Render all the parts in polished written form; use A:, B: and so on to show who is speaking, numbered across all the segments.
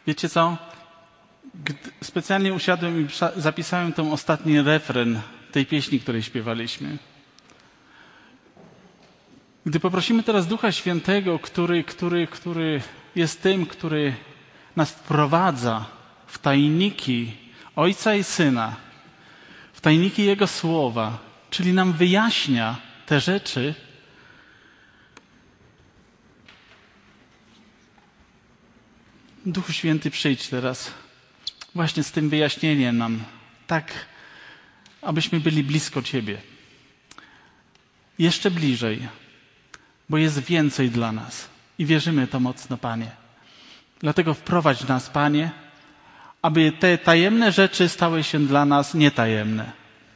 A: Wiecie co? Specjalnie usiadłem i zapisałem ten ostatni refren tej pieśni, której śpiewaliśmy. Gdy poprosimy teraz Ducha Świętego, który jest tym, który nas wprowadza w tajniki Ojca i Syna, w tajniki Jego Słowa, czyli nam wyjaśnia te rzeczy, Duchu Święty, przyjdź teraz właśnie z tym wyjaśnieniem nam, tak abyśmy byli blisko Ciebie. Jeszcze bliżej, bo jest więcej dla nas i wierzymy to mocno, Panie. Dlatego wprowadź nas, Panie, aby te tajemne rzeczy stały się dla nas nietajemne.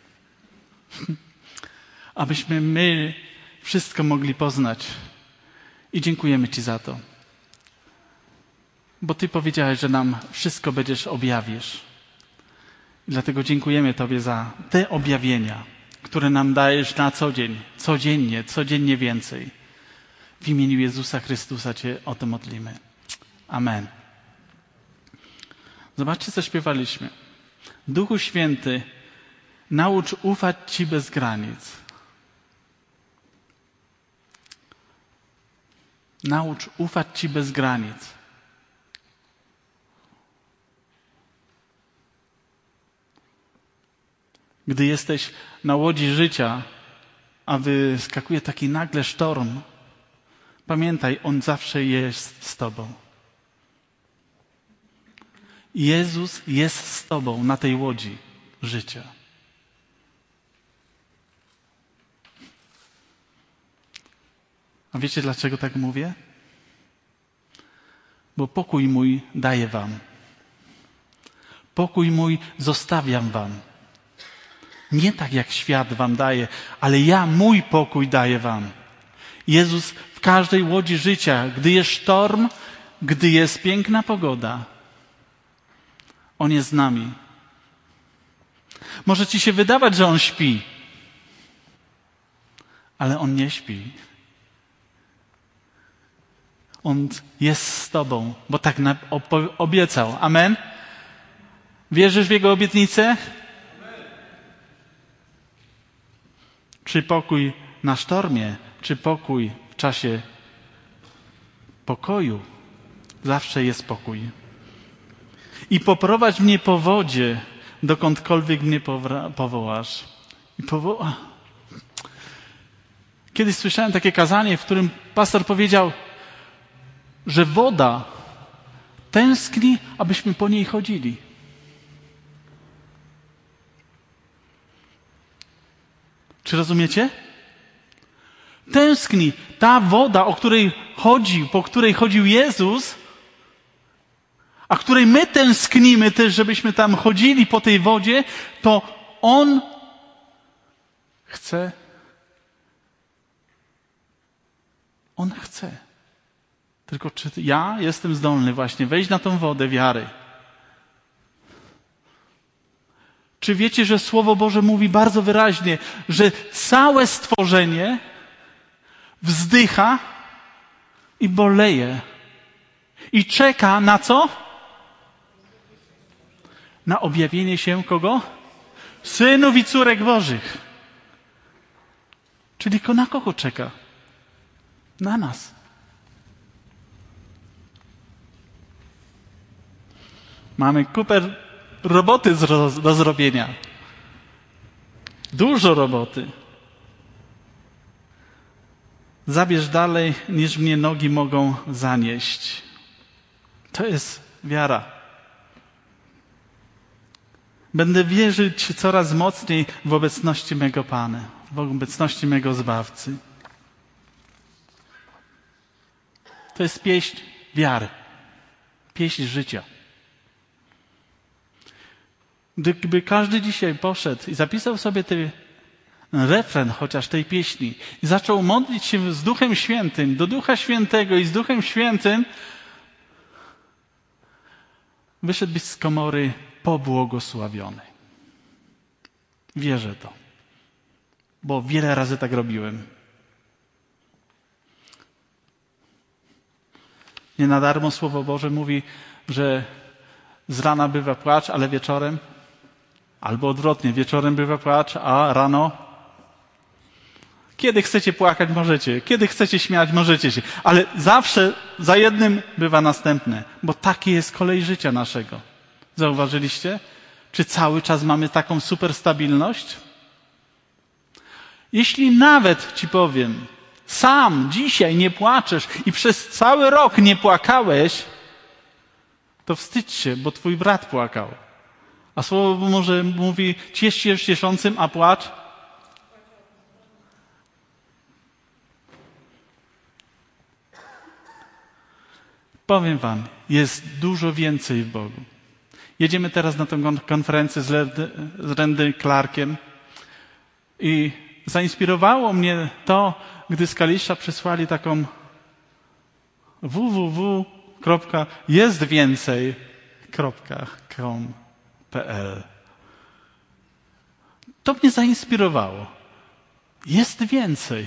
A: Abyśmy my wszystko mogli poznać. I dziękujemy Ci za to. Bo Ty powiedziałeś, że nam wszystko będziesz objawisz. I dlatego dziękujemy Tobie za te objawienia, które nam dajesz na co dzień, codziennie więcej. W imieniu Jezusa Chrystusa Cię o to modlimy. Amen. Zobaczcie, co śpiewaliśmy. Duchu Święty, naucz ufać Ci bez granic. Naucz ufać Ci bez granic. Gdy jesteś na łodzi życia, a wyskakuje taki nagle sztorm, pamiętaj, On zawsze jest z Tobą. Jezus jest z Tobą na tej łodzi życia. A wiecie, dlaczego tak mówię? Bo pokój mój daję wam. Pokój mój zostawiam wam. Nie tak, jak świat wam daje, ale ja mój pokój daję wam. Jezus w każdej łodzi życia, gdy jest sztorm, gdy jest piękna pogoda, On jest z nami. Może ci się wydawać, że On śpi, ale On nie śpi. On jest z tobą, bo tak obiecał. Amen? Wierzysz w Jego obietnicę? Czy pokój na sztormie, czy pokój w czasie pokoju? Zawsze jest pokój. I poprowadź mnie po wodzie, dokądkolwiek mnie powołasz. Kiedyś słyszałem takie kazanie, w którym pastor powiedział, że woda tęskni, abyśmy po niej chodzili. Czy rozumiecie? Tęskni. Ta woda, po której chodził Jezus, a której my tęsknimy też, żebyśmy tam chodzili po tej wodzie, to On chce. On chce. Tylko czy ja jestem zdolny właśnie wejść na tą wodę wiary? Czy wiecie, że Słowo Boże mówi bardzo wyraźnie, że całe stworzenie wzdycha i boleje i czeka na co? Na objawienie się kogo? Synów i córek Bożych. Czyli na kogo czeka? Na nas. Mamy kupę roboty do zrobienia. Dużo roboty. Zabierz dalej, niż mnie nogi mogą zanieść. To jest wiara. Będę wierzyć coraz mocniej w obecności mego Pana, w obecności mego Zbawcy. To jest pieśń wiary. Pieśń życia. Gdyby każdy dzisiaj poszedł i zapisał sobie ten refren chociaż tej pieśni i zaczął modlić się z Duchem Świętym, do Ducha Świętego i z Duchem Świętym, wyszedłbyś z komory pobłogosławiony. Wierzę to, bo wiele razy tak robiłem. Nie na darmo Słowo Boże mówi, że Z rana bywa płacz, ale wieczorem? Albo odwrotnie, wieczorem bywa płacz, a rano? Kiedy chcecie płakać, możecie. Kiedy chcecie śmiać, możecie się. Ale zawsze za jednym bywa następne, bo taki jest kolej życia naszego. Zauważyliście? Czy cały czas mamy taką super stabilność? Jeśli nawet ci powiem, sam dzisiaj nie płaczesz i przez cały rok nie płakałeś, to wstydź się, bo twój brat płakał. A słowo może mówi, ciesz się cieszącym, a płacz? Powiem wam, jest dużo więcej w Bogu. Jedziemy teraz na tę konferencję z Randy Clarkiem i zainspirowało mnie to, gdy z Kalisza przysłali taką www.jestwięcej.com.pl. To mnie zainspirowało. Jest więcej.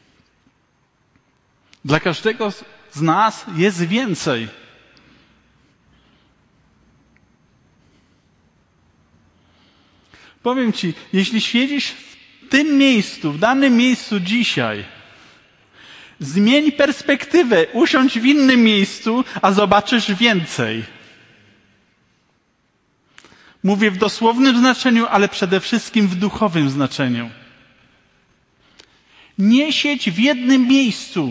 A: Dla każdego z nas jest więcej. Powiem ci, jeśli siedzisz w tym miejscu, w danym miejscu dzisiaj, zmień perspektywę, usiądź w innym miejscu, a zobaczysz więcej. Mówię w dosłownym znaczeniu, ale przede wszystkim w duchowym znaczeniu. Nie siedź w jednym miejscu.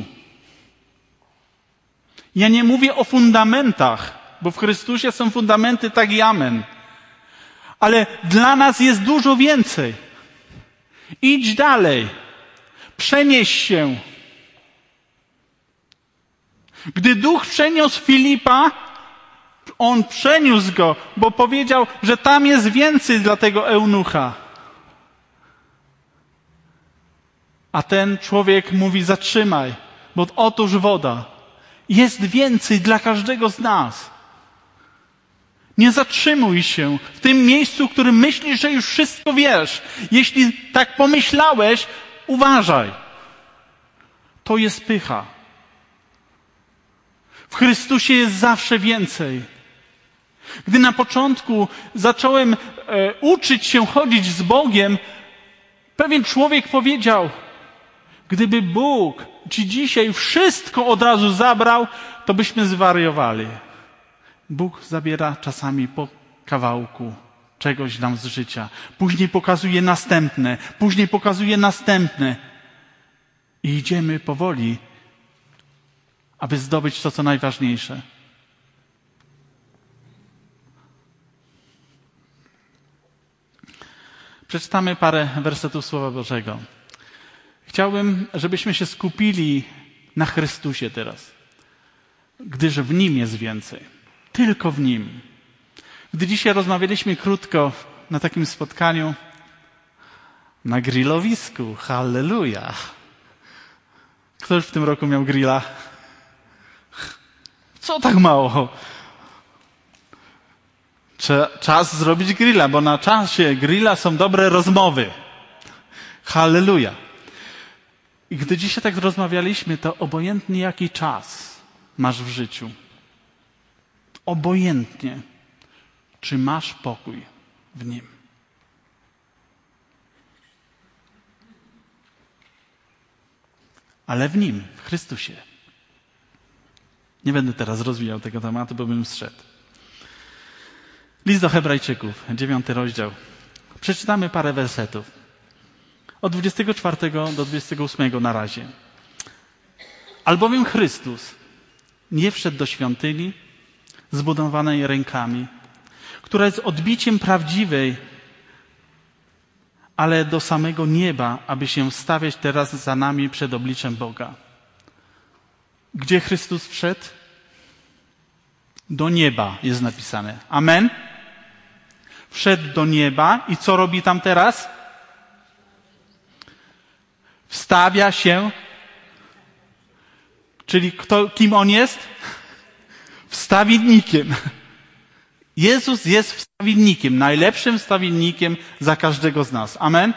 A: Ja nie mówię o fundamentach, bo w Chrystusie są fundamenty, tak i amen. Ale dla nas jest dużo więcej. Idź dalej. Przenieś się. Gdy Duch przeniósł Filipa, on przeniósł go, bo powiedział, że tam jest więcej dla tego eunucha. A ten człowiek mówi, zatrzymaj, bo otóż woda. Jest więcej dla każdego z nas. Nie zatrzymuj się w tym miejscu, w którym myślisz, że już wszystko wiesz. Jeśli tak pomyślałeś, uważaj. To jest pycha. W Chrystusie jest zawsze więcej. Gdy na początku zacząłem uczyć się chodzić z Bogiem, pewien człowiek powiedział, gdyby Bóg ci dzisiaj wszystko od razu zabrał, to byśmy zwariowali. Bóg zabiera czasami po kawałku czegoś nam z życia. Później pokazuje następne, później pokazuje następne. I idziemy powoli, aby zdobyć to, co najważniejsze. Przeczytamy parę wersetów Słowa Bożego. Chciałbym, żebyśmy się skupili na Chrystusie teraz, gdyż w Nim jest więcej. Tylko w Nim. Gdy dzisiaj rozmawialiśmy krótko na takim spotkaniu, na grillowisku, halleluja. Kto już w tym roku miał grilla? Co tak mało? Czas zrobić grilla, bo na czasie grilla są dobre rozmowy. Halleluja. I gdy dzisiaj tak rozmawialiśmy, to obojętnie jaki czas masz w życiu, obojętnie, czy masz pokój w Nim. Ale w Nim, w Chrystusie. Nie będę teraz rozwijał tego tematu, bo bym zszedł. List do Hebrajczyków, 9 rozdział. Przeczytamy parę wersetów. Od 24 do 28 na razie. Albowiem Chrystus nie wszedł do świątyni zbudowanej rękami, która jest odbiciem prawdziwej, ale do samego nieba, aby się stawiać teraz za nami przed obliczem Boga. Gdzie Chrystus wszedł? Do nieba jest napisane. Amen? Wszedł do nieba i co robi tam teraz? Wstawia się. Czyli kim On jest? Wstawiennikiem. Jezus jest wstawiennikiem, najlepszym wstawiennikiem za każdego z nas. Amen?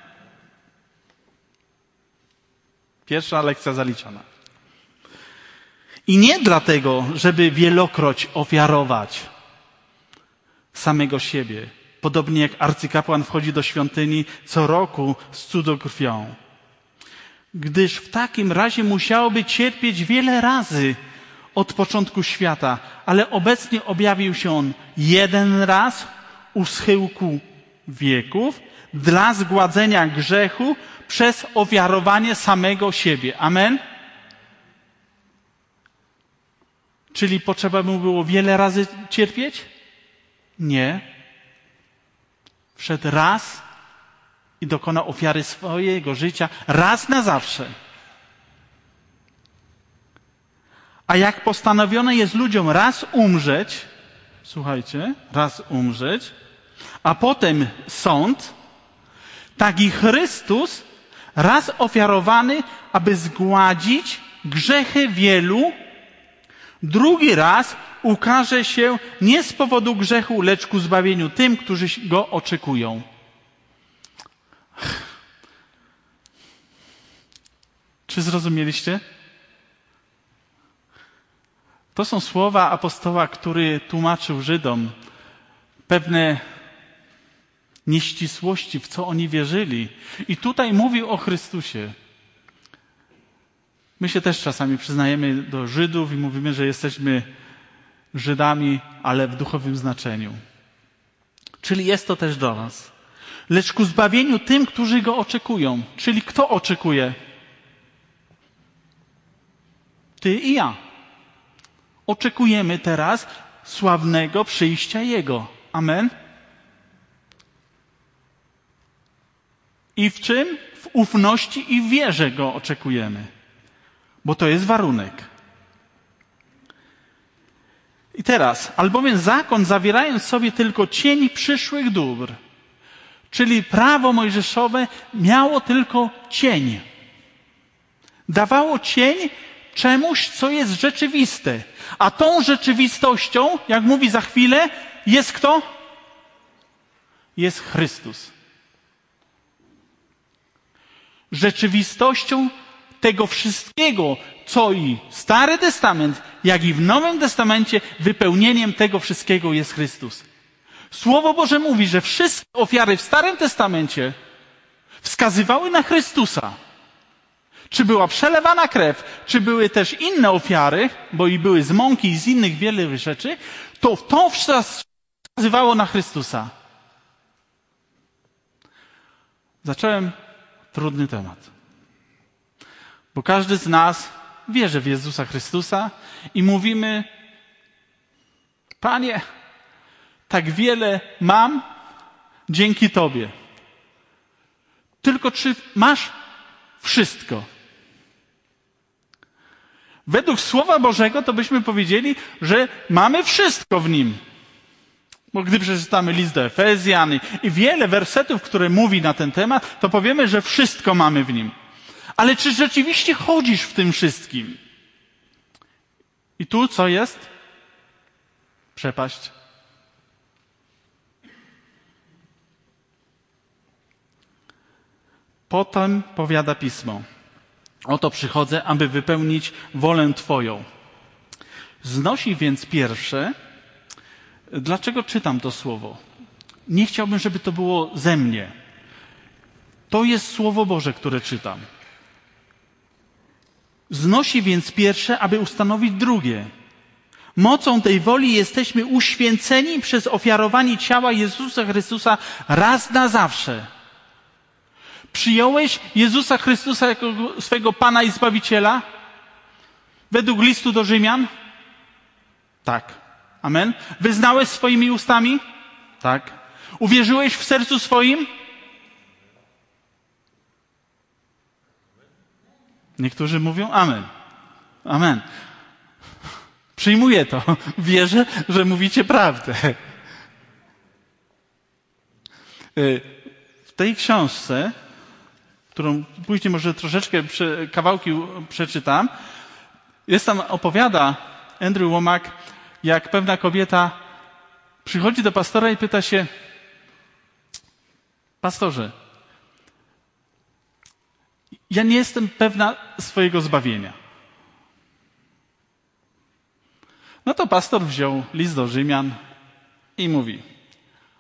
A: Pierwsza lekcja zaliczona. I nie dlatego, żeby wielokroć ofiarować. samego siebie. Podobnie jak arcykapłan wchodzi do świątyni co roku z cudzokrwią. Gdyż w takim razie musiałoby cierpieć wiele razy od początku świata, ale obecnie objawił się on jeden raz u schyłku wieków dla zgładzenia grzechu przez ofiarowanie samego siebie. Amen? Czyli potrzeba mu było wiele razy cierpieć? Nie. Wszedł raz i dokonał ofiary swojego życia raz na zawsze. A jak postanowione jest ludziom raz umrzeć, słuchajcie, raz umrzeć, a potem sąd, tak i Chrystus raz ofiarowany, aby zgładzić grzechy wielu, drugi raz ukaże się nie z powodu grzechu, lecz ku zbawieniu tym, którzy go oczekują. Czy zrozumieliście? To są słowa apostoła, który tłumaczył Żydom pewne nieścisłości, w co oni wierzyli. I tutaj mówił o Chrystusie. My się też czasami przyznajemy do Żydów i mówimy, że jesteśmy Żydami, ale w duchowym znaczeniu. Czyli jest to też do nas. Lecz ku zbawieniu tym, którzy go oczekują. Czyli kto oczekuje? Ty i ja. Oczekujemy teraz sławnego przyjścia Jego. Amen? I w czym? W ufności i w wierze Go oczekujemy. Bo to jest warunek. I teraz, albowiem zakon zawierając sobie tylko cień przyszłych dóbr, czyli prawo mojżeszowe miało tylko cień. Dawało cień czemuś, co jest rzeczywiste. A tą rzeczywistością, jak mówi za chwilę, jest kto? Jest Chrystus. Rzeczywistością tego wszystkiego, co i Stary Testament, jak i w Nowym Testamencie, wypełnieniem tego wszystkiego jest Chrystus. Słowo Boże mówi, że wszystkie ofiary w Starym Testamencie wskazywały na Chrystusa. Czy była przelewana krew, czy były też inne ofiary, bo i były z mąki i z innych wiele rzeczy, to wskazywało na Chrystusa. Zacząłem trudny temat. Bo każdy z nas wierzy w Jezusa Chrystusa i mówimy: Panie, tak wiele mam dzięki Tobie. Tylko czy masz wszystko? Według Słowa Bożego to byśmy powiedzieli, że mamy wszystko w Nim. Bo gdy przeczytamy list do Efezjan i wiele wersetów, które mówi na ten temat, to powiemy, że wszystko mamy w Nim. Ale czy rzeczywiście chodzisz w tym wszystkim? I tu co jest? Przepaść. Potem powiada Pismo: oto przychodzę, aby wypełnić wolę Twoją. Znosi więc pierwsze. Dlaczego czytam to słowo? Nie chciałbym, żeby to było ze mnie. To jest Słowo Boże, które czytam. Znosi więc pierwsze, aby ustanowić drugie. Mocą tej woli jesteśmy uświęceni przez ofiarowanie ciała Jezusa Chrystusa raz na zawsze. Przyjąłeś Jezusa Chrystusa jako swego Pana i Zbawiciela? Według listu do Rzymian? Tak. Amen. Wyznałeś swoimi ustami? Tak. Uwierzyłeś w sercu swoim? Niektórzy mówią amen. Amen. Przyjmuję to. Wierzę, że mówicie prawdę. W tej książce, którą później może troszeczkę kawałki przeczytam, jest tam, opowiada Andrew Wommack, jak pewna kobieta przychodzi do pastora i pyta się: pastorze, ja nie jestem pewna swojego zbawienia. No to pastor wziął list do Rzymian i mówi: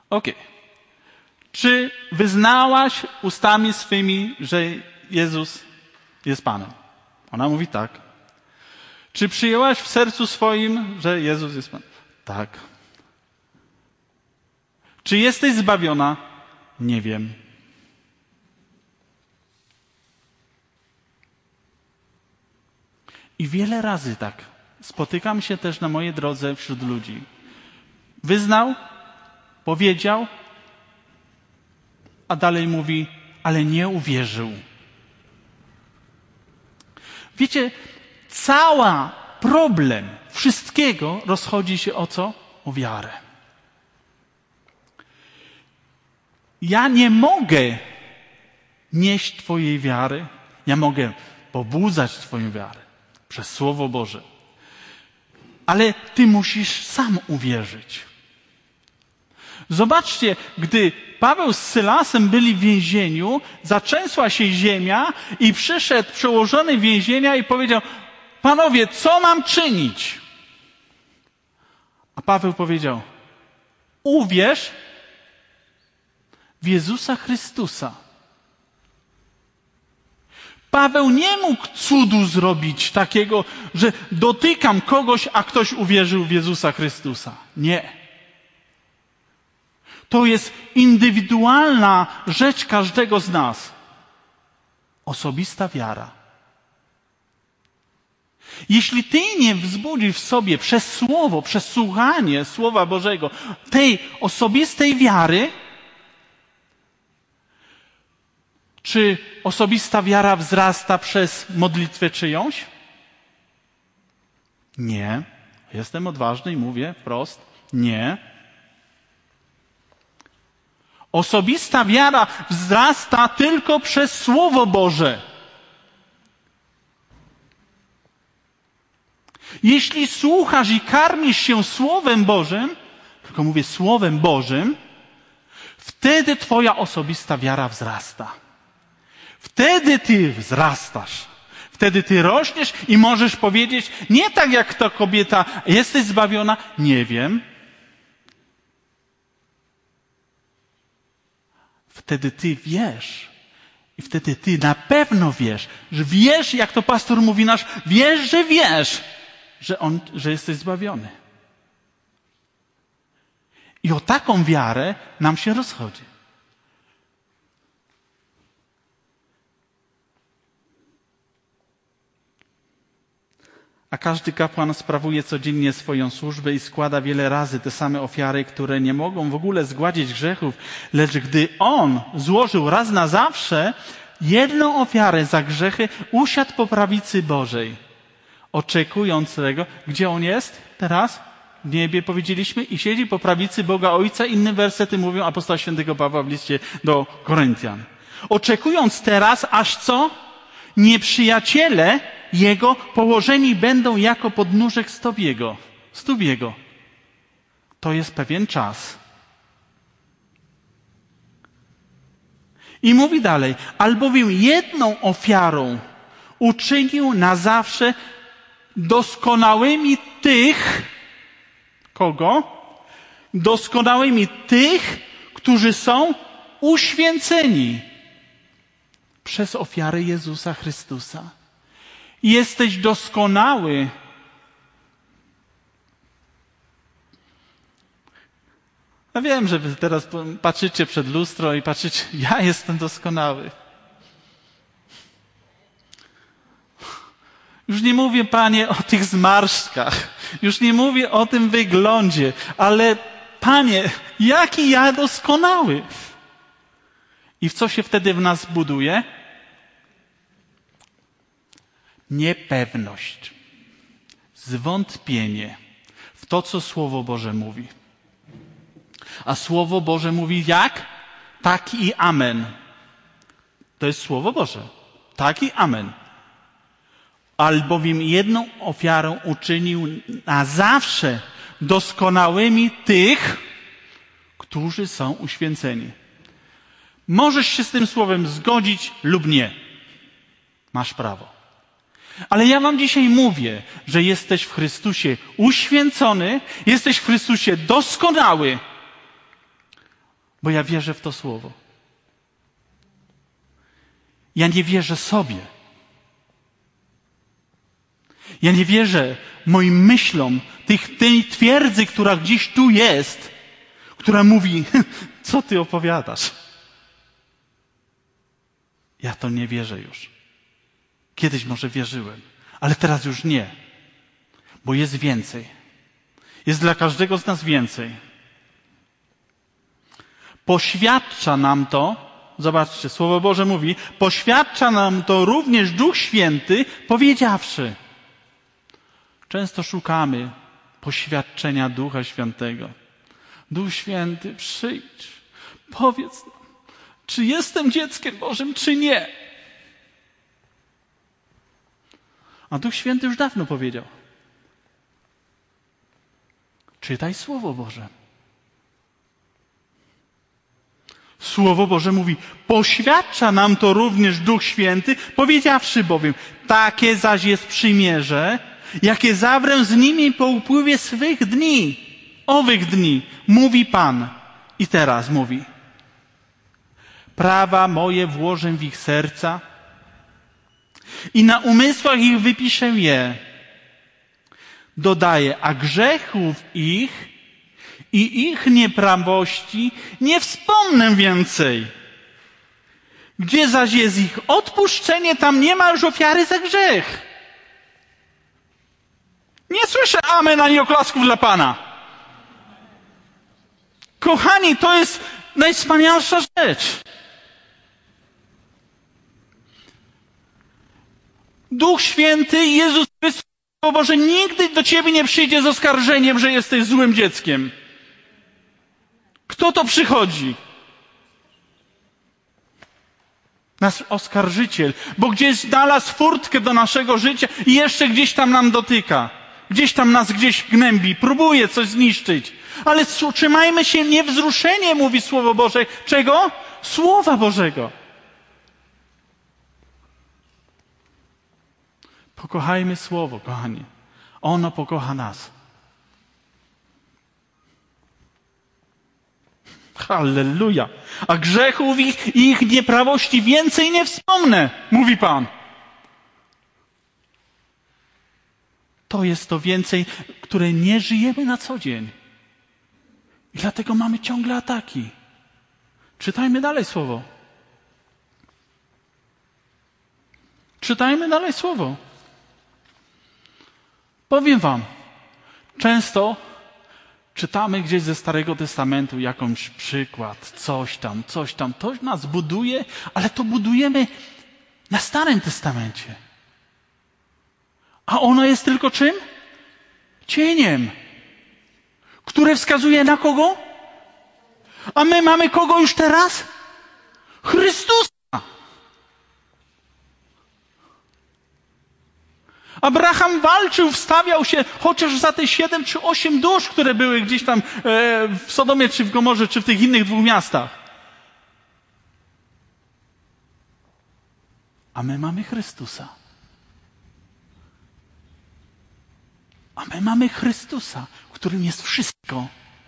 A: Okej. Czy wyznałaś ustami swymi, że Jezus jest Panem? Ona mówi tak. Czy przyjęłaś w sercu swoim, że Jezus jest Panem? Tak. Czy jesteś zbawiona? Nie wiem. I wiele razy tak spotykam się też na mojej drodze wśród ludzi. Wyznał, powiedział, a dalej mówi, ale nie uwierzył. Wiecie, cały problem wszystkiego rozchodzi się o co? O wiarę. Ja nie mogę nieść Twojej wiary. Ja mogę pobudzać Twoją wiarę przez Słowo Boże. Ale Ty musisz sam uwierzyć. Zobaczcie, gdy Paweł z Sylasem byli w więzieniu, zatrzęsła się ziemia i przyszedł przełożony więzienia i powiedział, panowie, co mam czynić? A Paweł powiedział, uwierz w Jezusa Chrystusa. Paweł nie mógł cudu zrobić takiego, że dotykam kogoś, a ktoś uwierzył w Jezusa Chrystusa. Nie. To jest indywidualna rzecz każdego z nas. Osobista wiara. Jeśli ty nie wzbudzisz w sobie przez Słowo, przez słuchanie Słowa Bożego tej osobistej wiary, czy osobista wiara wzrasta przez modlitwę czyjąś? Nie. Jestem odważny i mówię wprost, nie. Osobista wiara wzrasta tylko przez Słowo Boże. Jeśli słuchasz i karmisz się Słowem Bożym, tylko mówię Słowem Bożym, wtedy twoja osobista wiara wzrasta. Wtedy ty wzrastasz. Wtedy ty rośniesz i możesz powiedzieć, nie tak jak ta kobieta, jesteś zbawiona? Nie wiem. Wtedy ty wiesz. I wtedy ty na pewno wiesz, że wiesz, jak to pastor mówi nasz, wiesz, że jesteś zbawiony. I o taką wiarę nam się rozchodzi. A każdy kapłan sprawuje codziennie swoją służbę i składa wiele razy te same ofiary, które nie mogą w ogóle zgładzić grzechów, lecz gdy on złożył raz na zawsze jedną ofiarę za grzechy, usiadł po prawicy Bożej, oczekując tego, gdzie on jest teraz? W niebie powiedzieliśmy i siedzi po prawicy Boga Ojca. Inne wersety mówią apostoła świętego Pawła w liście do Koryntian. Oczekując teraz, aż co? Nieprzyjaciele Jego położeni będą jako podnóżek stóp Jego. To jest pewien czas. I mówi dalej, albowiem jedną ofiarą uczynił na zawsze doskonałymi tych, kogo? Doskonałymi tych, którzy są uświęceni przez ofiarę Jezusa Chrystusa. Jesteś doskonały. Ja wiem, że wy teraz patrzycie przed lustro i patrzycie, ja jestem doskonały. Już nie mówię, Panie, o tych zmarszczkach. Już nie mówię o tym wyglądzie. Ale, Panie, jaki ja doskonały. I w co się wtedy w nas buduje? Niepewność. Zwątpienie w to, co Słowo Boże mówi. A Słowo Boże mówi jak? Tak i amen. To jest Słowo Boże. Tak i amen. Albowiem jedną ofiarą uczynił na zawsze doskonałymi tych, którzy są uświęceni. Możesz się z tym słowem zgodzić lub nie. Masz prawo. Ale ja wam dzisiaj mówię, że jesteś w Chrystusie uświęcony, jesteś w Chrystusie doskonały. Bo ja wierzę w to słowo. Ja nie wierzę sobie. Ja nie wierzę moim myślom, tej twierdzy, która gdzieś tu jest, która mówi, co ty opowiadasz? Ja to nie wierzę już. Kiedyś może wierzyłem, ale teraz już nie. Bo jest więcej. Jest dla każdego z nas więcej. Poświadcza nam to, zobaczcie, Słowo Boże mówi, poświadcza nam to również Duch Święty, powiedziawszy. Często szukamy poświadczenia Ducha Świętego. Duch Święty, przyjdź, powiedz nam, czy jestem dzieckiem Bożym, czy nie. A Duch Święty już dawno powiedział. Czytaj Słowo Boże. Słowo Boże mówi, poświadcza nam to również Duch Święty, powiedziawszy bowiem, takie zaś jest przymierze, jakie zawrę z nimi po upływie swych dni, owych dni, mówi Pan. I teraz mówi, prawa moje włożę w ich serca i na umysłach ich wypiszę je. Dodaje, a grzechów ich i ich nieprawości nie wspomnę więcej. Gdzie zaś jest ich odpuszczenie, tam nie ma już ofiary za grzech. Nie słyszę amen ani oklasków dla Pana. Kochani, to jest najwspanialsza rzecz. Duch Święty, Jezus Chrystus, Boże, nigdy do Ciebie nie przyjdzie z oskarżeniem, że jesteś złym dzieckiem. Kto to przychodzi? Nasz oskarżyciel, bo gdzieś znalazł furtkę do naszego życia i jeszcze gdzieś tam nam dotyka. Gdzieś tam nas gnębi, próbuje coś zniszczyć. Ale trzymajmy się niewzruszenie, mówi Słowo Boże. Czego? Słowa Bożego. Pokochajmy Słowo, kochani. Ono pokocha nas. Halleluja. A grzechów ich i ich nieprawości więcej nie wspomnę, mówi Pan. To jest to więcej, które nie żyjemy na co dzień. I dlatego mamy ciągle ataki. Czytajmy dalej Słowo. Czytajmy dalej Słowo. Powiem wam, często czytamy gdzieś ze Starego Testamentu jakąś przykład, coś tam. To nas buduje, ale to budujemy na Starym Testamencie. A ono jest tylko czym? Cieniem, które wskazuje na kogo? A my mamy kogo już teraz? Chrystusa. Abraham walczył, wstawiał się chociaż za te 7 czy 8 dusz, które były gdzieś tam w Sodomie, czy w Gomorze, czy w tych innych 2 miastach. A my mamy Chrystusa. A my mamy Chrystusa, w którym jest wszystko.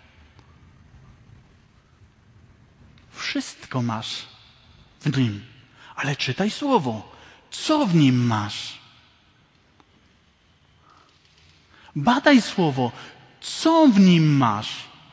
A: Wszystko masz w Nim. Ale czytaj Słowo. Co w Nim masz? Badaj Słowo. Co w Nim masz?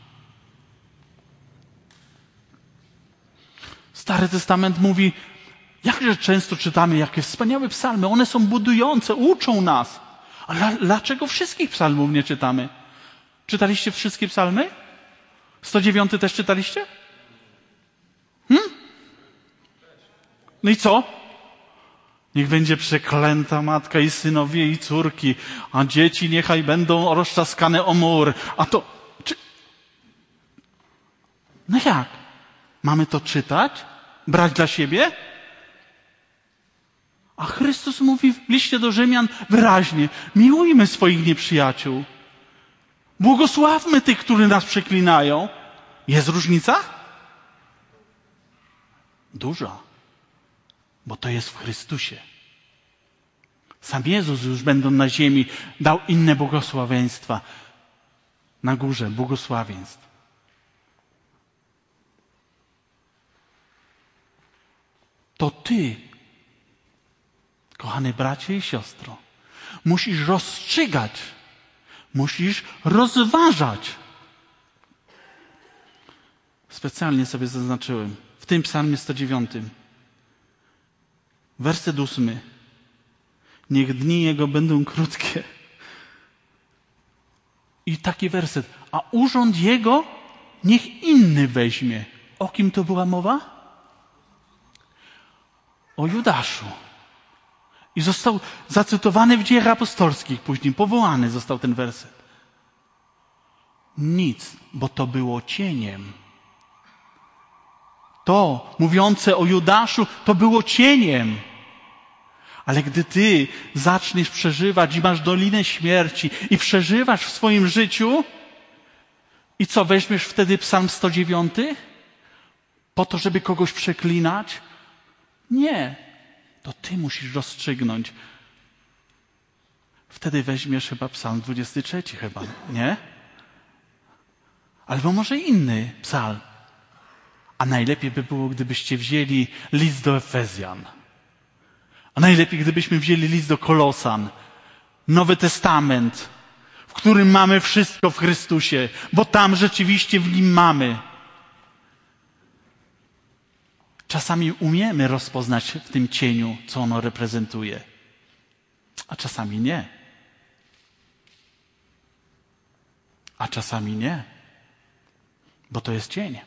A: Stary Testament mówi, jakże często czytamy, jakie wspaniałe psalmy. One są budujące, uczą nas. A dlaczego wszystkich psalmów nie czytamy? Czytaliście wszystkie psalmy? 109 też czytaliście? No i co? Niech będzie przeklęta matka i synowie i córki, a dzieci niechaj będą roztrzaskane o mur. A to... No jak? Mamy to czytać? Brać dla siebie? A Chrystus mówi w liście do Rzymian wyraźnie, miłujmy swoich nieprzyjaciół. Błogosławmy tych, którzy nas przeklinają. Jest różnica? Duża. Bo to jest w Chrystusie. Sam Jezus już będąc na ziemi dał inne błogosławieństwa. Na górze błogosławieństw. to ty, kochany bracie i siostro, musisz rozstrzygać, musisz rozważać. Specjalnie sobie zaznaczyłem w tym psalmie 109. Werset 8. Niech dni Jego będą krótkie. I taki werset. A urząd Jego niech inny weźmie. O kim to była mowa? O Judaszu. I został zacytowany w Dziejach Apostolskich. Później powołany został ten werset. Nic, bo to było cieniem. To mówiące o Judaszu, to było cieniem. Ale gdy ty zaczniesz przeżywać i masz dolinę śmierci i przeżywasz w swoim życiu, i co, weźmiesz wtedy Psalm 109? Po to, żeby kogoś przeklinać? Nie. To ty musisz rozstrzygnąć. Wtedy weźmiesz chyba Psalm 23 chyba, nie? Albo może inny psalm. A najlepiej by było, gdybyście wzięli list do Efezjan. A najlepiej, gdybyśmy wzięli list do Kolosan. Nowy Testament, w którym mamy wszystko w Chrystusie, bo tam rzeczywiście w Nim mamy. Czasami umiemy rozpoznać w tym cieniu, co ono reprezentuje. A czasami nie. A czasami nie. Bo to jest cień.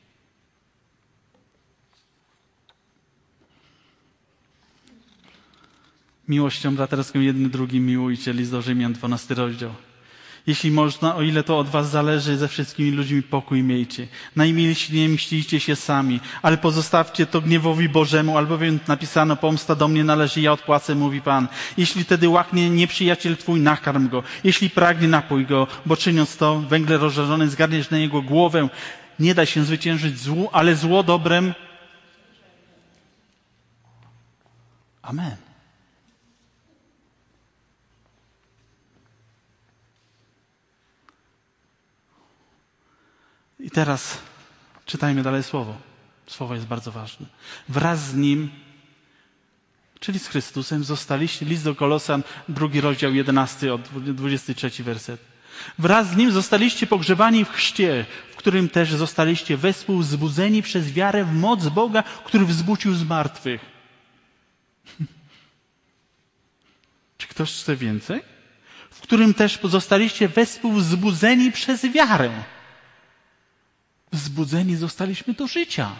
A: Miłością braterską jednym drugim miłujcie. List do Rzymian, 12 rozdział. Jeśli można, o ile to od was zależy, ze wszystkimi ludźmi pokój miejcie. Najmilsi nie mścijcie się sami, ale pozostawcie to gniewowi Bożemu, albowiem napisano, pomsta do mnie należy, ja odpłacę, mówi Pan. Jeśli tedy łaknie nieprzyjaciel twój, nakarm go. Jeśli pragnie, napój go, bo czyniąc to, węgle rozżarzone zgarniesz na jego głowę. Nie da się zwyciężyć złu, ale zło dobrem. Amen. I teraz czytajmy dalej Słowo. Słowo jest bardzo ważne. Wraz z Nim, czyli z Chrystusem, zostaliście, list do Kolosan, 2 rozdział 11, od 23 werset. Wraz z Nim zostaliście pogrzebani w chrzcie, w którym też zostaliście wespół wzbudzeni przez wiarę w moc Boga, który wzbudził z martwych. Czy ktoś chce więcej? W którym też zostaliście wespół wzbudzeni przez wiarę. Wzbudzeni zostaliśmy do życia.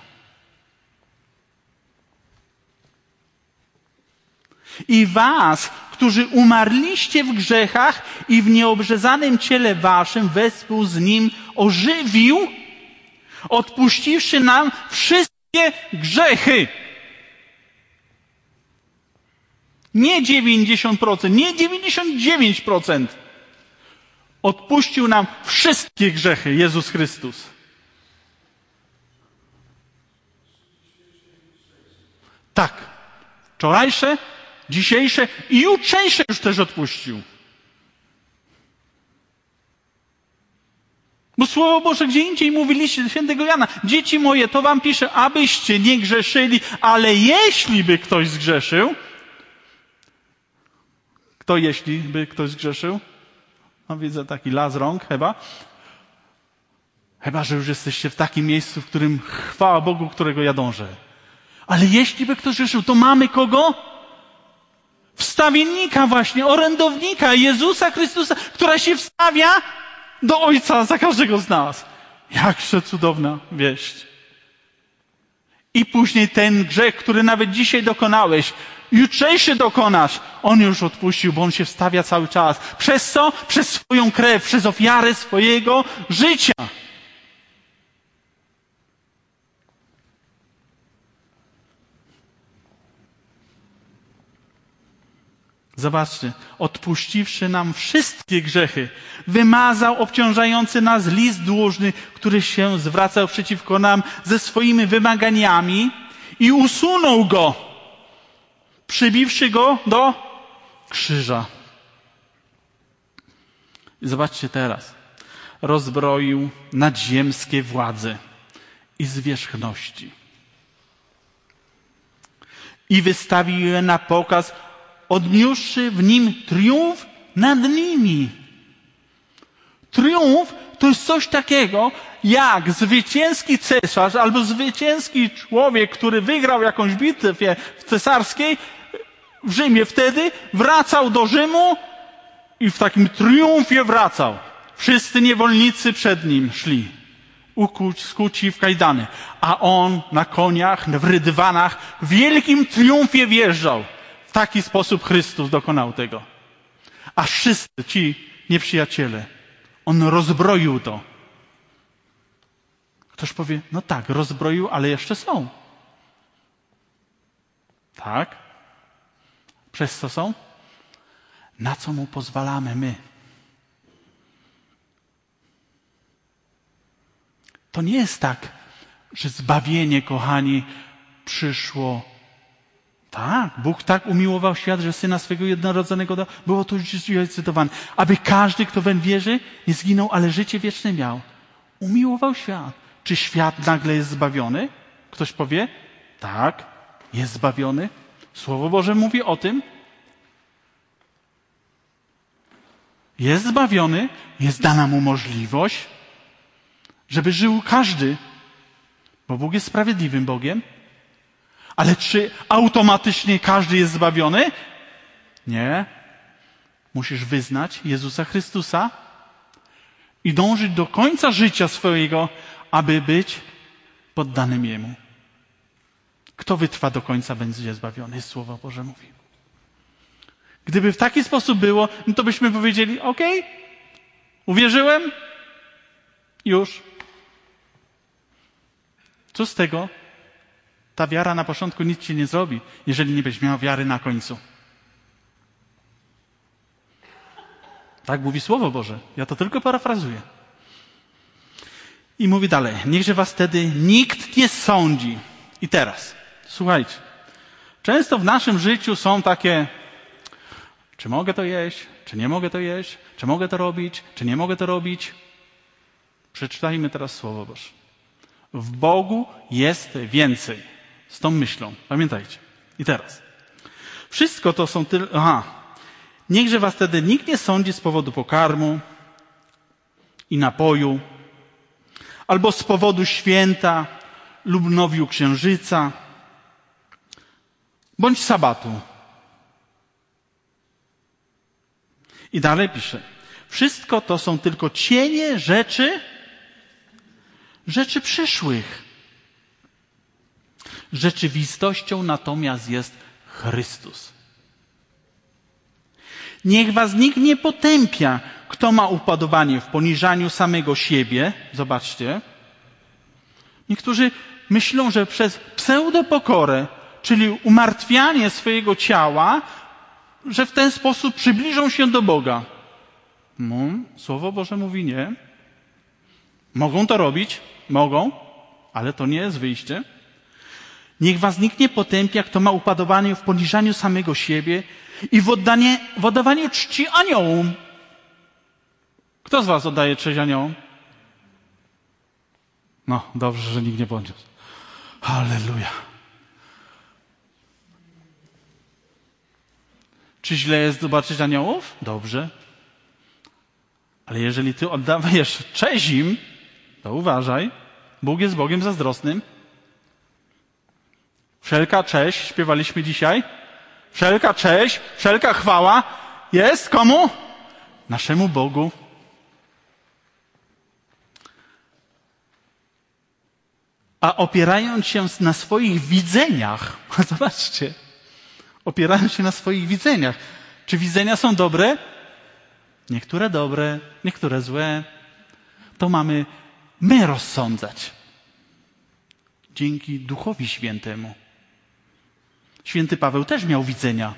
A: I was, którzy umarliście w grzechach i w nieobrzezanym ciele waszym, wespół z Nim ożywił, odpuściwszy nam wszystkie grzechy. Nie 90%, nie 99%. Odpuścił nam wszystkie grzechy Jezus Chrystus. Tak. Wczorajsze, dzisiejsze i jutrzejsze już też odpuścił. Bo Słowo Boże gdzie indziej mówi, liście świętego Jana: dzieci moje, to wam piszę, abyście nie grzeszyli, ale jeśli by ktoś zgrzeszył, kto jeśli by ktoś zgrzeszył? No widzę taki las rąk chyba. Chyba że już jesteście w takim miejscu, w którym chwała Bogu, którego ja dążę. Ale jeśli by ktoś grzeszył, to mamy kogo? Wstawiennika właśnie, orędownika Jezusa Chrystusa, która się wstawia do Ojca za każdego z nas. Jakże cudowna wieść. I później ten grzech, który nawet dzisiaj dokonałeś, jutrzejszy dokonasz, On już odpuścił, bo On się wstawia cały czas. Przez co? Przez swoją krew, przez ofiarę swojego życia. Zobaczcie, odpuściwszy nam wszystkie grzechy, wymazał obciążający nas list dłużny, który się zwracał przeciwko nam ze swoimi wymaganiami i usunął go, przybiwszy go do krzyża. I zobaczcie teraz, rozbroił nadziemskie władze i zwierzchności. i wystawił je na pokaz, odniósłszy w nim triumf nad nimi. Triumf to jest coś takiego, jak zwycięski cesarz albo zwycięski człowiek, który wygrał jakąś bitwę w cesarskiej w Rzymie. Wtedy wracał do Rzymu i w takim triumfie wracał. Wszyscy niewolnicy przed nim szli, skuci w kajdany, a on na koniach, w rydwanach, w wielkim triumfie wjeżdżał. W taki sposób Chrystus dokonał tego. A wszyscy ci nieprzyjaciele, on rozbroił to. Ktoś powie, no tak, rozbroił, ale jeszcze są. Tak? Przez co są? Na co mu pozwalamy my? To nie jest tak, że zbawienie, kochani, przyszło. Tak, Bóg tak umiłował świat, że Syna swego jednorodzonego dał. Było to już cytowane. Aby każdy, kto weń wierzy, nie zginął, ale życie wieczne miał. Umiłował świat. Czy świat nagle jest zbawiony? Ktoś powie, tak, jest zbawiony. Słowo Boże mówi o tym. Jest zbawiony, jest dana mu możliwość, żeby żył każdy, bo Bóg jest sprawiedliwym Bogiem. Ale czy automatycznie każdy jest zbawiony? Nie. Musisz wyznać Jezusa Chrystusa i dążyć do końca życia swojego, aby być poddanym Jemu. Kto wytrwa do końca, będzie zbawiony, Słowo Boże mówi. Gdyby w taki sposób było, no to byśmy powiedzieli, okej, uwierzyłem, już. Co z tego? Ta wiara na początku nic ci nie zrobi, jeżeli nie będziesz miał wiary na końcu. Tak mówi Słowo Boże. Ja to tylko parafrazuję. I mówi dalej. Niechże was wtedy nikt nie sądzi. I teraz, słuchajcie. Często w naszym życiu są takie, czy mogę to jeść, czy nie mogę to jeść, czy mogę to robić, czy nie mogę to robić. Przeczytajmy teraz Słowo Boże. W Bogu jest więcej. Z tą myślą. Pamiętajcie. I teraz. Wszystko to są tylko... Niechże was wtedy nikt nie sądzi z powodu pokarmu i napoju, albo z powodu święta lub nowiu księżyca, bądź sabatu. I dalej pisze. Wszystko to są tylko cienie rzeczy przyszłych. Rzeczywistością natomiast jest Chrystus. Niech was nikt nie potępia, kto ma upodobanie w poniżaniu samego siebie. Zobaczcie. Niektórzy myślą, że przez pseudopokorę, czyli umartwianie swojego ciała, że w ten sposób przybliżą się do Boga. No, Słowo Boże mówi nie. Mogą to robić, mogą, ale to nie jest wyjście. Niech was nikt nie potępia, kto ma upodobanie w poniżaniu samego siebie i w oddawaniu czci aniołom. Kto z was oddaje cześć aniołom? No, dobrze, że nikt nie podniósł. Halleluja. Czy źle jest zobaczyć aniołów? Dobrze. Ale jeżeli ty oddajesz cześć im, to uważaj. Bóg jest Bogiem zazdrosnym. Wszelka cześć, śpiewaliśmy dzisiaj. Wszelka cześć, wszelka chwała jest komu? Naszemu Bogu. A opierając się na swoich widzeniach, zobaczcie, opierając się na swoich widzeniach. Czy widzenia są dobre? Niektóre dobre, niektóre złe. To mamy my rozsądzać. Dzięki Duchowi Świętemu. Święty Paweł też miał widzenia.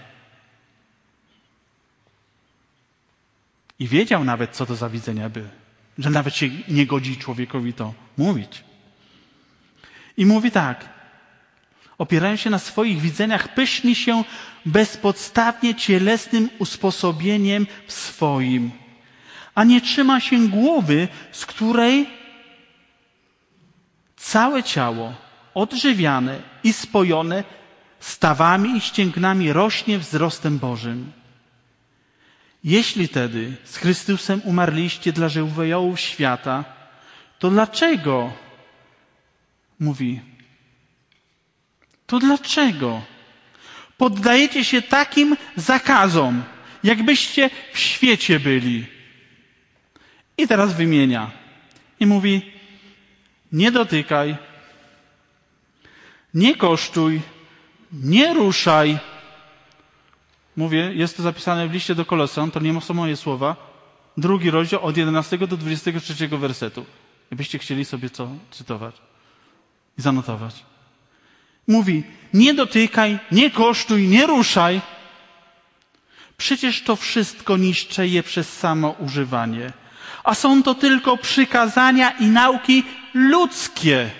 A: I wiedział nawet, co to za widzenia były. Że nawet się nie godzi człowiekowi to mówić. I mówi tak. Opierając się na swoich widzeniach, pyszni się bezpodstawnie cielesnym usposobieniem swoim, a nie trzyma się głowy, z której całe ciało, odżywiane i spojone, stawami i ścięgnami rośnie wzrostem Bożym. Jeśli tedy z Chrystusem umarliście dla żywiołów świata, to dlaczego? Mówi. To dlaczego poddajecie się takim zakazom, jakbyście w świecie byli? I teraz wymienia. I mówi, nie dotykaj, nie kosztuj, nie ruszaj. Mówię, jest to zapisane w liście do Kolosan, to nie są moje słowa. 2 rozdział od 11 do 23 wersetu. Jakbyście chcieli sobie co cytować i zanotować. Mówi, nie dotykaj, nie kosztuj, nie ruszaj. Przecież to wszystko niszcze je przez samo używanie. A są to tylko przykazania i nauki ludzkie.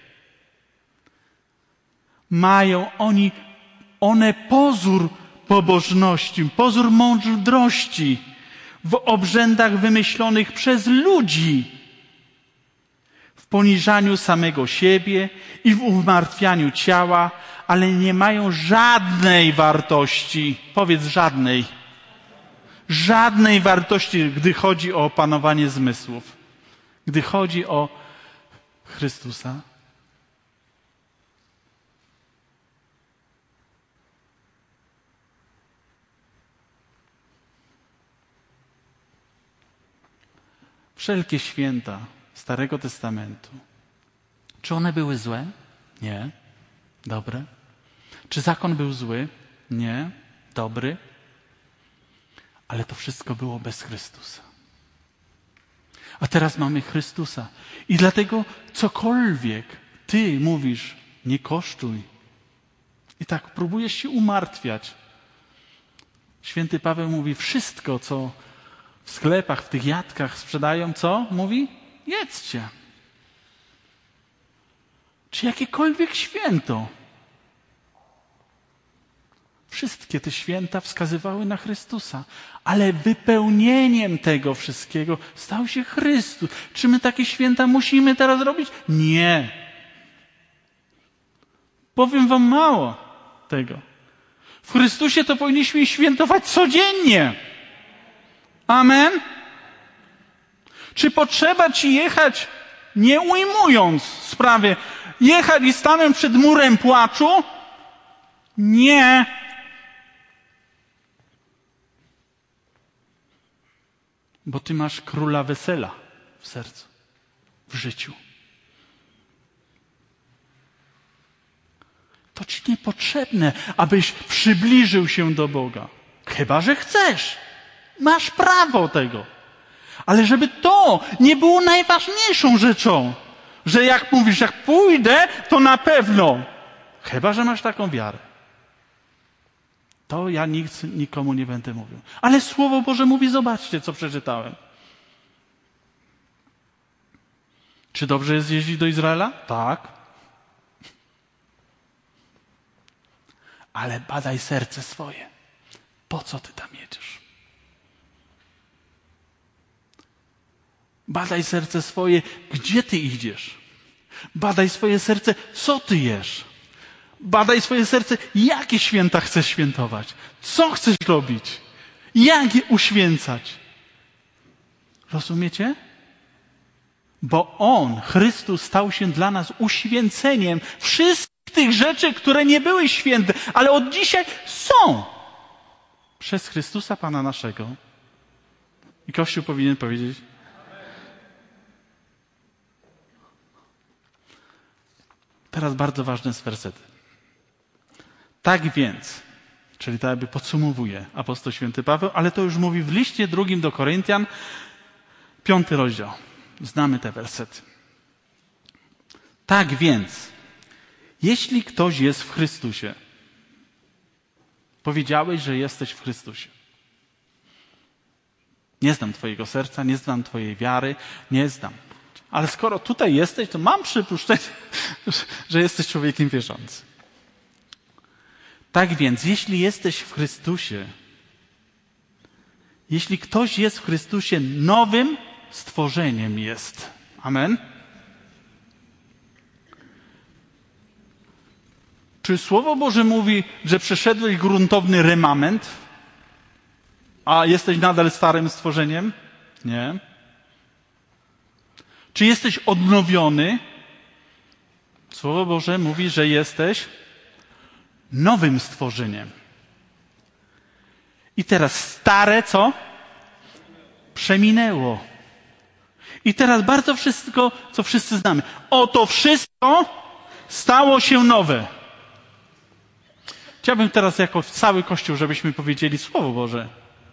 A: Mają one pozór pobożności, pozór mądrości w obrzędach wymyślonych przez ludzi, w poniżaniu samego siebie i w umartwianiu ciała, ale nie mają żadnej wartości. Powiedz żadnej. Żadnej wartości, gdy chodzi o opanowanie zmysłów. Gdy chodzi o Chrystusa. Wszelkie święta Starego Testamentu. Czy one były złe? Nie. Dobre. Czy zakon był zły? Nie. Dobry. Ale to wszystko było bez Chrystusa. A teraz mamy Chrystusa. I dlatego cokolwiek ty mówisz, nie kosztuj. I tak próbujesz się umartwiać. Święty Paweł mówi, wszystko, co w sklepach, w tych jadkach sprzedają, co? Mówi, jedzcie. Czy jakiekolwiek święto. Wszystkie te święta wskazywały na Chrystusa, ale wypełnieniem tego wszystkiego stał się Chrystus. Czy my takie święta musimy teraz robić? Nie. Powiem wam mało tego. W Chrystusie to powinniśmy świętować codziennie. Amen? Czy potrzeba ci jechać, nie ujmując sprawy, jechać i stanąć przed murem płaczu? Nie. Bo ty masz króla wesela w sercu, w życiu. To ci niepotrzebne, abyś przybliżył się do Boga. Chyba że chcesz. Masz prawo tego. Ale żeby to nie było najważniejszą rzeczą, że jak mówisz, jak pójdę, to na pewno. Chyba że masz taką wiarę. To ja nic nikomu nie będę mówił. Ale Słowo Boże mówi, zobaczcie, co przeczytałem. Czy dobrze jest jeździć do Izraela? Tak. Ale badaj serce swoje. Po co ty tam jedziesz? Badaj serce swoje, gdzie ty idziesz. Badaj swoje serce, co ty jesz. Badaj swoje serce, jakie święta chcesz świętować. Co chcesz robić? Jak je uświęcać? Rozumiecie? Bo On, Chrystus, stał się dla nas uświęceniem wszystkich tych rzeczy, które nie były święte, ale od dzisiaj są. Przez Chrystusa Pana naszego. I Kościół powinien powiedzieć: teraz bardzo ważne jest wersety. Tak więc, czyli to jakby podsumowuje apostoł święty Paweł, ale to już mówi w liście 2 do Koryntian, 5 rozdział. Znamy te wersety. Tak więc, jeśli ktoś jest w Chrystusie, powiedziałeś, że jesteś w Chrystusie. Nie znam twojego serca, nie znam twojej wiary, nie znam. Ale skoro tutaj jesteś, to mam przypuszczenie, że jesteś człowiekiem wierzącym. Tak więc, jeśli jesteś w Chrystusie, jeśli ktoś jest w Chrystusie, nowym stworzeniem jest. Amen? Czy Słowo Boże mówi, że przeszedłeś gruntowny remament, a jesteś nadal starym stworzeniem? Nie. Czy jesteś odnowiony? Słowo Boże mówi, że jesteś nowym stworzeniem. I teraz stare co? Przeminęło. I teraz bardzo wszystko, co wszyscy znamy. Oto wszystko stało się nowe. Chciałbym teraz jako cały Kościół, żebyśmy powiedzieli Słowo Boże.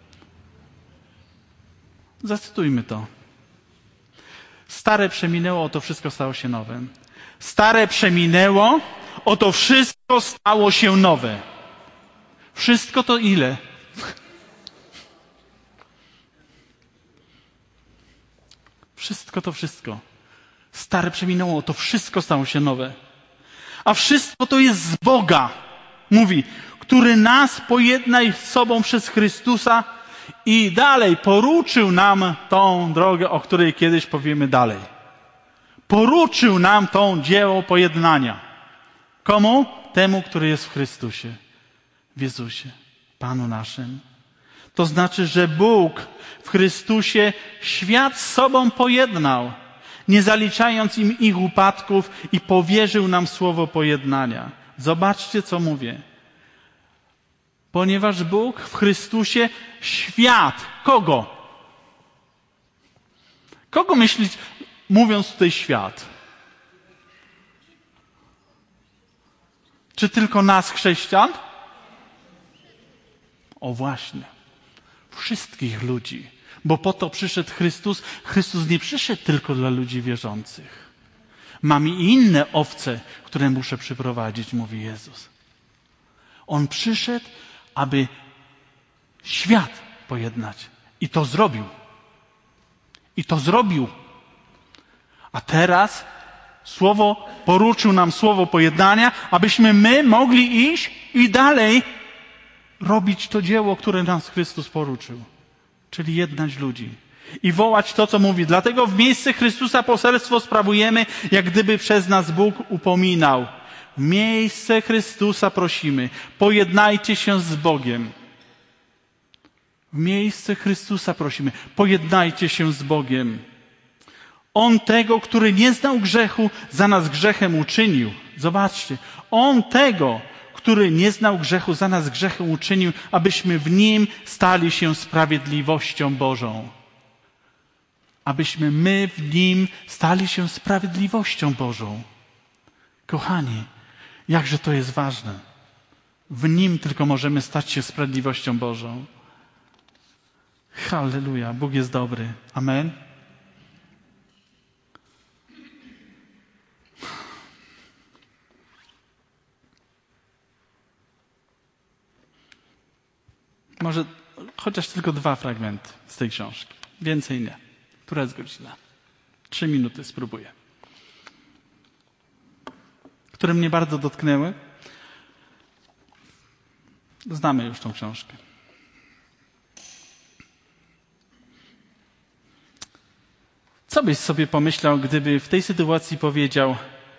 A: Zacytujmy to. Stare przeminęło, oto wszystko stało się nowe. Stare przeminęło, oto wszystko stało się nowe. Wszystko to ile? Wszystko to wszystko. Stare przeminęło, to wszystko stało się nowe. A wszystko to jest z Boga. Mówi, który nas pojednał z sobą przez Chrystusa i dalej poruczył nam tą drogę, o której kiedyś powiemy dalej. Poruczył nam tą dzieło pojednania. Komu? Temu, który jest w Chrystusie, w Jezusie, Panu naszym. To znaczy, że Bóg w Chrystusie świat z sobą pojednał, nie zaliczając im ich upadków i powierzył nam słowo pojednania. Zobaczcie, co mówię. Ponieważ Bóg w Chrystusie świat. Kogo? Kogo myślisz, mówiąc tutaj świat? Czy tylko nas, chrześcijan? O właśnie. Wszystkich ludzi. Bo po to przyszedł Chrystus. Chrystus nie przyszedł tylko dla ludzi wierzących. Mam i inne owce, które muszę przyprowadzić, mówi Jezus. On przyszedł, aby świat pojednać. I to zrobił. I to zrobił. A teraz poruczył nam słowo pojednania, abyśmy my mogli iść i dalej robić to dzieło, które nas Chrystus poruczył. Czyli jednać ludzi. I wołać to, co mówi. Dlatego w miejsce Chrystusa poselstwo sprawujemy, jak gdyby przez nas Bóg upominał. W miejsce Chrystusa prosimy. Pojednajcie się z Bogiem. W miejsce Chrystusa prosimy. Pojednajcie się z Bogiem. On tego, który nie znał grzechu, za nas grzechem uczynił. Zobaczcie. On tego, który nie znał grzechu, za nas grzechem uczynił, abyśmy w Nim stali się sprawiedliwością Bożą. Abyśmy my w Nim stali się sprawiedliwością Bożą. Kochani, jakże to jest ważne. W Nim tylko możemy stać się sprawiedliwością Bożą. Halleluja, Bóg jest dobry. Amen. Może chociaż tylko 2 fragmenty z tej książki. Więcej nie. Która jest godzina? 3 minuty spróbuję. Które mnie bardzo dotknęły. Znamy już tą książkę. Co byś sobie pomyślał, gdyby w tej sytuacji powiedział: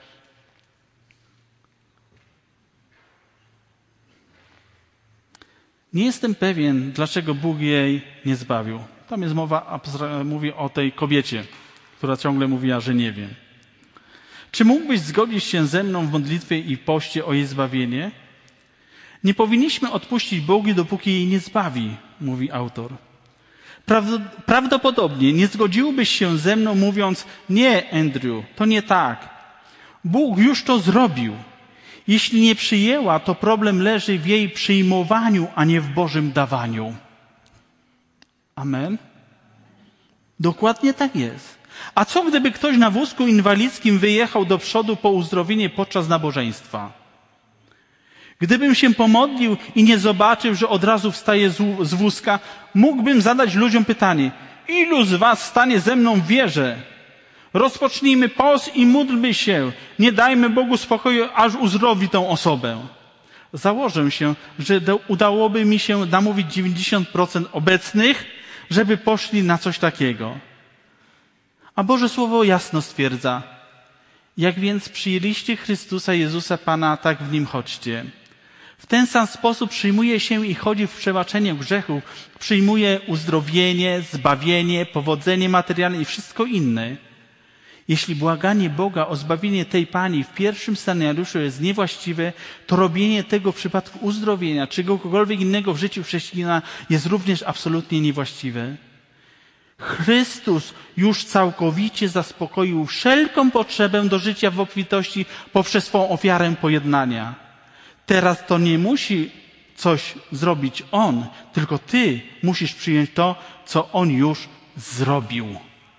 A: nie jestem pewien, dlaczego Bóg jej nie zbawił. Tam jest mówi o tej kobiecie, która ciągle mówiła, że nie wie. Czy mógłbyś zgodzić się ze mną w modlitwie i poście o jej zbawienie? Nie powinniśmy odpuścić Bogu, dopóki jej nie zbawi, mówi autor. Prawdopodobnie nie zgodziłbyś się ze mną, mówiąc: nie, Andrew, to nie tak. Bóg już to zrobił. Jeśli nie przyjęła, to problem leży w jej przyjmowaniu, a nie w Bożym dawaniu. Amen? Dokładnie tak jest. A co gdyby ktoś na wózku inwalidzkim wyjechał do przodu po uzdrowienie podczas nabożeństwa? Gdybym się pomodlił i nie zobaczył, że od razu wstaje z wózka, mógłbym zadać ludziom pytanie: ilu z was stanie ze mną w wierze? Rozpocznijmy post i módlmy się. Nie dajmy Bogu spokoju, aż uzdrowi tę osobę. Założę się, że udałoby mi się namówić 90% obecnych, żeby poszli na coś takiego. A Boże Słowo jasno stwierdza: Jak więc przyjęliście Chrystusa Jezusa Pana, tak w Nim chodźcie. W ten sam sposób przyjmuje się i chodzi w przebaczenie grzechów, przyjmuje uzdrowienie, zbawienie, powodzenie materialne i wszystko inne. Jeśli błaganie Boga o zbawienie tej pani w pierwszym scenariuszu jest niewłaściwe, to robienie tego w przypadku uzdrowienia czy kogokolwiek innego w życiu chrześcijanina jest również absolutnie niewłaściwe. Chrystus już całkowicie zaspokoił wszelką potrzebę do życia w obfitości poprzez swą ofiarę pojednania. Teraz to nie musi coś zrobić On, tylko ty musisz przyjąć to, co On już zrobił.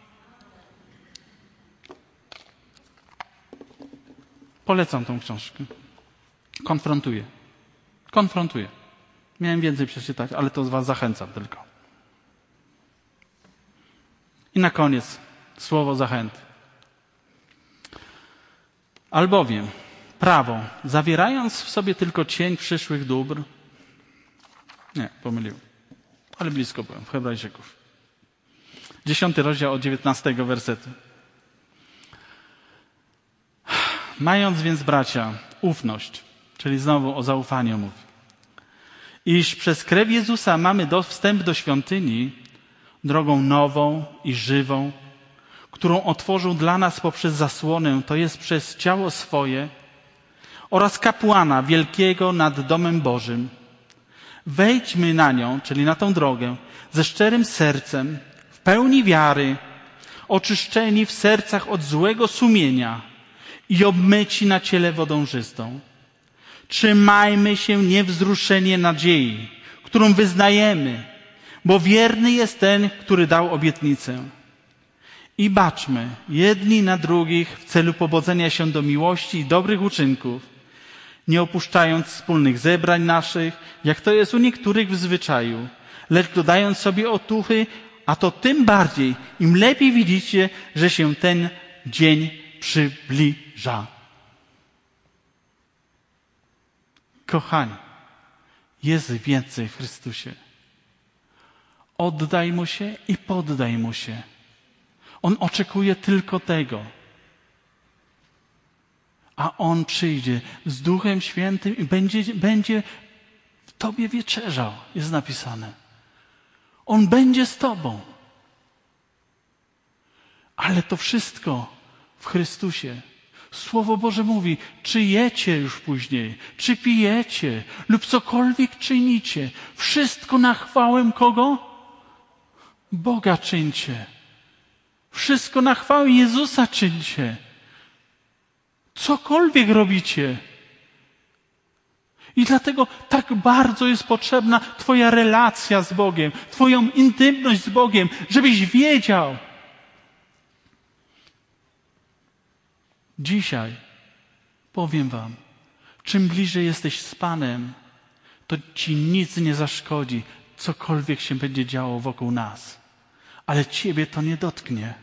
A: Polecam tą książkę. Konfrontuję. Miałem więcej przeczytać, ale to was zachęcam tylko. I na koniec słowo zachęty. Albowiem prawo, zawierając w sobie tylko cień przyszłych dóbr, nie, pomyliłem, ale blisko byłem, w Hebrajczyków. 10 rozdział od 19 wersetu. Mając więc, bracia, ufność, czyli znowu o zaufaniu mówi, iż przez krew Jezusa mamy wstęp do świątyni drogą nową i żywą, którą otworzył dla nas poprzez zasłonę, to jest przez ciało swoje oraz kapłana wielkiego nad domem Bożym. Wejdźmy na nią, czyli na tą drogę, ze szczerym sercem, w pełni wiary, oczyszczeni w sercach od złego sumienia i obmyci na ciele wodą czystą. Trzymajmy się niewzruszenie nadziei, którą wyznajemy, bo wierny jest ten, który dał obietnicę. I baczmy jedni na drugich w celu powodzenia się do miłości i dobrych uczynków, nie opuszczając wspólnych zebrań naszych, jak to jest u niektórych w zwyczaju, lecz dodając sobie otuchy, a to tym bardziej, im lepiej widzicie, że się ten dzień przybliża. Kochani, jest więcej w Chrystusie. Oddaj Mu się i poddaj Mu się. On oczekuje tylko tego. A On przyjdzie z Duchem Świętym i będzie w Tobie wieczerzał, jest napisane. On będzie z Tobą. Ale to wszystko w Chrystusie. Słowo Boże mówi, czy jecie już później, czy pijecie lub cokolwiek czynicie, wszystko na chwałę kogo? Boga czyńcie. Wszystko na chwałę Jezusa czyńcie. Cokolwiek robicie. I dlatego tak bardzo jest potrzebna Twoja relacja z Bogiem, Twoją intymność z Bogiem, żebyś wiedział. Dzisiaj powiem wam, czym bliżej jesteś z Panem, to ci nic nie zaszkodzi, cokolwiek się będzie działo wokół nas. Ale ciebie to nie dotknie.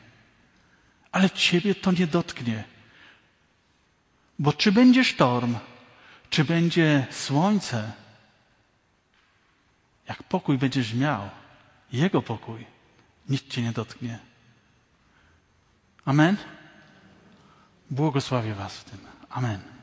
A: Bo czy będzie sztorm, czy będzie słońce, jak pokój będziesz miał, Jego pokój, nic cię nie dotknie. Amen? Błogosławię was w tym. Amen.